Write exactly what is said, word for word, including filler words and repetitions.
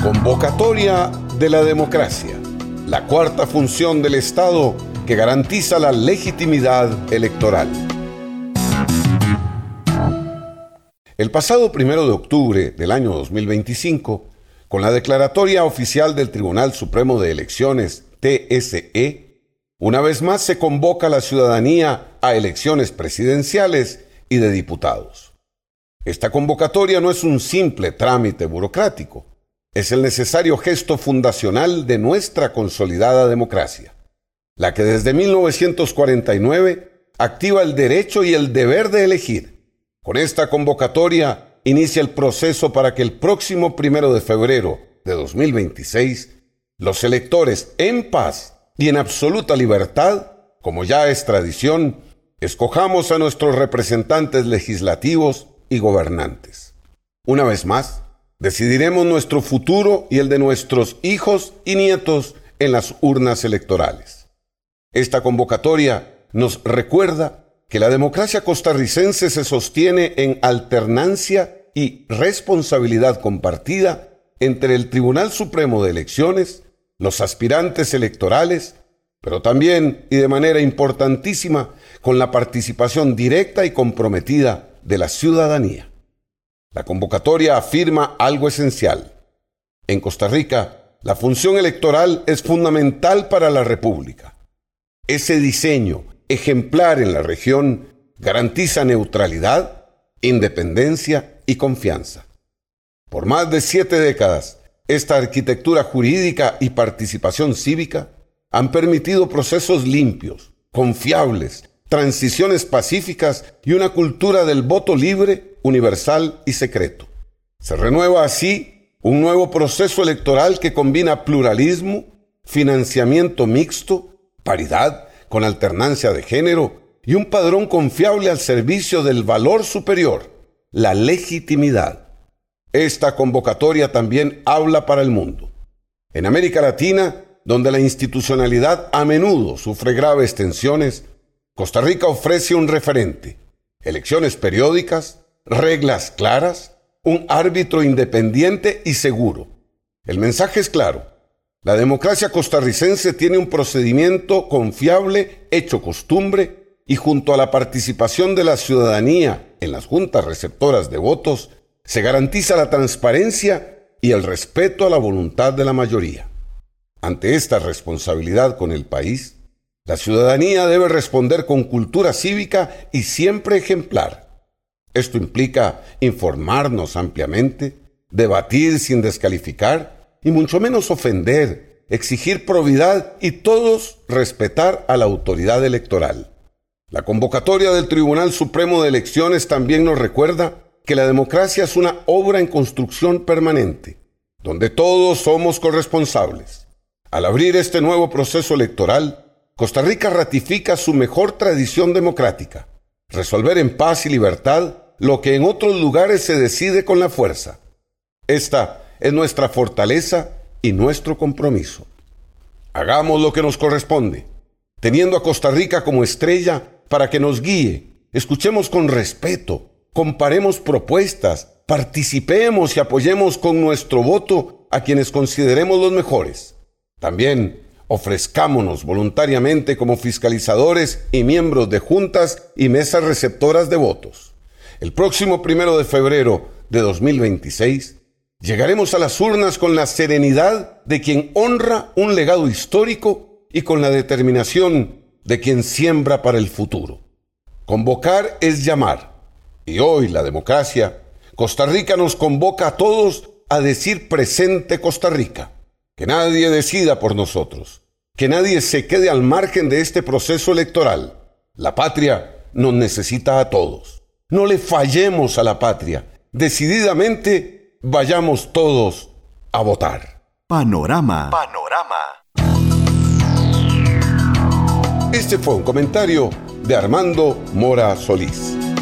Convocatoria de la democracia, la cuarta función del Estado que garantiza la legitimidad electoral. El pasado primero de octubre del año dos mil veinticinco, con la declaratoria oficial del Tribunal Supremo de Elecciones, T S E, una vez más se convoca a la ciudadanía a elecciones presidenciales y de diputados. Esta convocatoria no es un simple trámite burocrático, es el necesario gesto fundacional de nuestra consolidada democracia, la que desde mil novecientos cuarenta y nueve activa el derecho y el deber de elegir. Con esta convocatoria inicia el proceso para que el próximo primero de febrero de dos mil veintiséis los electores en paz y en absoluta libertad, como ya es tradición, escojamos a nuestros representantes legislativos y gobernantes. Una vez más, decidiremos nuestro futuro y el de nuestros hijos y nietos en las urnas electorales. Esta convocatoria nos recuerda que la democracia costarricense se sostiene en alternancia y responsabilidad compartida entre el Tribunal Supremo de Elecciones, los aspirantes electorales, pero también, y de manera importantísima, con la participación directa y comprometida de la ciudadanía. La convocatoria afirma algo esencial. En Costa Rica, la función electoral es fundamental para la República. Ese diseño ejemplar en la región garantiza neutralidad, independencia y confianza. Por más de siete décadas, esta arquitectura jurídica y participación cívica han permitido procesos limpios, confiables, transiciones pacíficas y una cultura del voto libre, universal y secreto. Se renueva así un nuevo proceso electoral que combina pluralismo, financiamiento mixto, paridad con alternancia de género y un padrón confiable al servicio del valor superior, la legitimidad. Esta convocatoria también habla para el mundo. En América Latina, donde la institucionalidad a menudo sufre graves tensiones, Costa Rica ofrece un referente, elecciones periódicas, reglas claras, un árbitro independiente y seguro. El mensaje es claro. La democracia costarricense tiene un procedimiento confiable, hecho costumbre, y junto a la participación de la ciudadanía en las juntas receptoras de votos, se garantiza la transparencia y el respeto a la voluntad de la mayoría. Ante esta responsabilidad con el país, la ciudadanía debe responder con cultura cívica y siempre ejemplar. Esto implica informarnos ampliamente, debatir sin descalificar y mucho menos ofender, exigir probidad y todos respetar a la autoridad electoral. La convocatoria del Tribunal Supremo de Elecciones también nos recuerda que la democracia es una obra en construcción permanente, donde todos somos corresponsables. Al abrir este nuevo proceso electoral, Costa Rica ratifica su mejor tradición democrática, resolver en paz y libertad lo que en otros lugares se decide con la fuerza. Esta es nuestra fortaleza y nuestro compromiso. Hagamos lo que nos corresponde, teniendo a Costa Rica como estrella para que nos guíe. Escuchemos con respeto, comparemos propuestas, participemos y apoyemos con nuestro voto a quienes consideremos los mejores. También ofrezcámonos voluntariamente como fiscalizadores y miembros de juntas y mesas receptoras de votos. El próximo primero de febrero de dos mil veintiséis, llegaremos a las urnas con la serenidad de quien honra un legado histórico y con la determinación de quien siembra para el futuro. Convocar es llamar. Y hoy la democracia, Costa Rica nos convoca a todos a decir presente Costa Rica. Que nadie decida por nosotros. Que nadie se quede al margen de este proceso electoral. La patria nos necesita a todos. No le fallemos a la patria. Decididamente vayamos todos a votar. Panorama. Panorama. Este fue un comentario de Armando Mora Solís.